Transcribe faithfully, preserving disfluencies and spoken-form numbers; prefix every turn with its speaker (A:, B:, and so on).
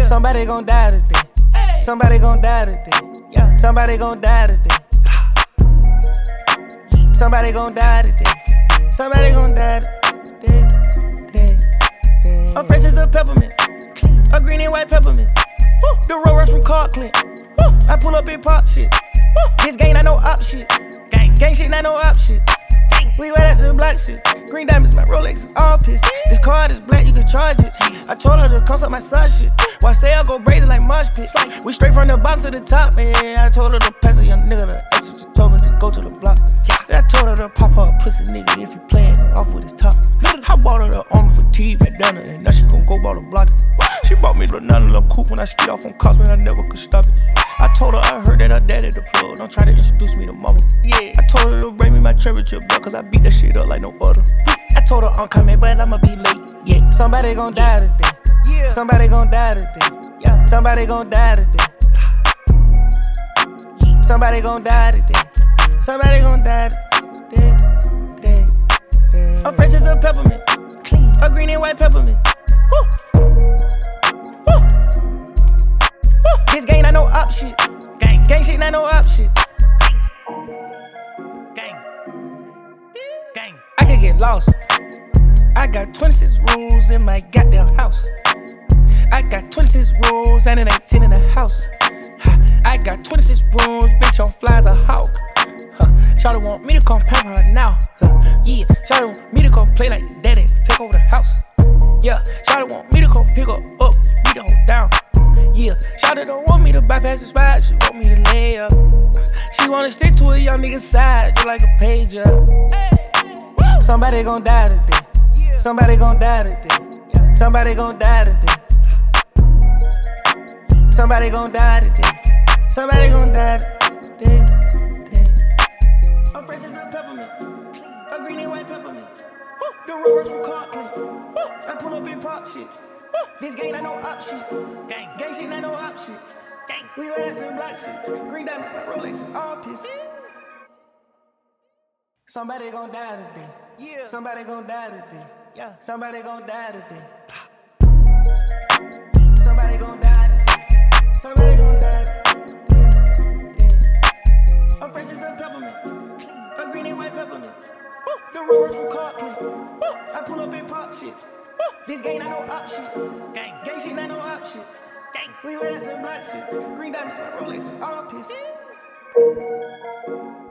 A: Somebody gon' die today. Somebody gon' die today. Yeah. Somebody gon' die today. Somebody gon' die today. Somebody gon' die today. today. I'm fresh as a peppermint. A green and white peppermint. Woo. The rollers from Clarkland. Woo. I pull up in pop shit. Woo. This gang not no op shit. Gang, gang shit not no op shit. Gang. We right after the black shit. Green diamonds, my Rolex is all pissed. This card is black, you can charge it. I told her to come up my side shit. Why say I go brazen like mosh pits? We straight from the bottom to the top, man. I told her to pass a young nigga the exit. She told me to go to the block. Then I told her to pop her a pussy nigga if he playin' it off with his top. I bought her the armor for T, bandana, and now she gon' go bought a block. She bought me the nine little coupe when I ski off on cops, man, I never could stop it. I told her I heard that her daddy the plug. Don't try to introduce me to mama. Yeah. I told her to bring me my championship belt, cause I beat that shit up like no other. I told her I'm coming, but I'ma be late. Yeah. Somebody gon' die today. Yeah. Somebody gon' die today. Yeah. Somebody gon' die today. Somebody gon' die today. Somebody gon' die today. today, today. I'm fresh as a peppermint. Clean. A green and white peppermint. Woo. Woo. Woo. This gang not no op shit. Gang. Gang shit not no op shit. Gang. Gang. I could get lost. I got twenty-six rules in my goddamn house. I got twenty-six rules and it ain't ten in the house. I got twenty-six rooms, bitch on fly as a hawk. Huh. Shawty want me to come pamper her now. Huh. Yeah, Shawty want me to come play like daddy, take over the house. Yeah, Shawty want me to come pick her up, beat her hoe down. Yeah, Shawty don't want me to bypass the spot, she want me to lay up. She wanna stick to a young nigga's side, just like a pager. Somebody gon' die today. Somebody gon' die today. Somebody gon' die today. Somebody gon' die today. Somebody gon' die today. I'm fresh as a peppermint. A green and white peppermint. Woo. The rollers from Clarkland. Woo. I pull up in pop shit. Woo. This gang not no op shit. Gang. Gang shit not no op shit. Gang. We right after the black shit. Green diamonds, my Rolex is all pissed. Somebody gon' die today. Yeah. Somebody gon' die today. Yeah. Somebody gon' die today. Somebody gon' die today. Somebody gon' die today. I'm fresh as a peppermint. A green and white peppermint. Woo. The rollers from Clarkland. Woo. I pull up in pop shit. Woo. This gang not no op shit. Gang. Gang shit not no op shit. Gang. We right after the black shit. Green diamonds, my Rolex is all pissed.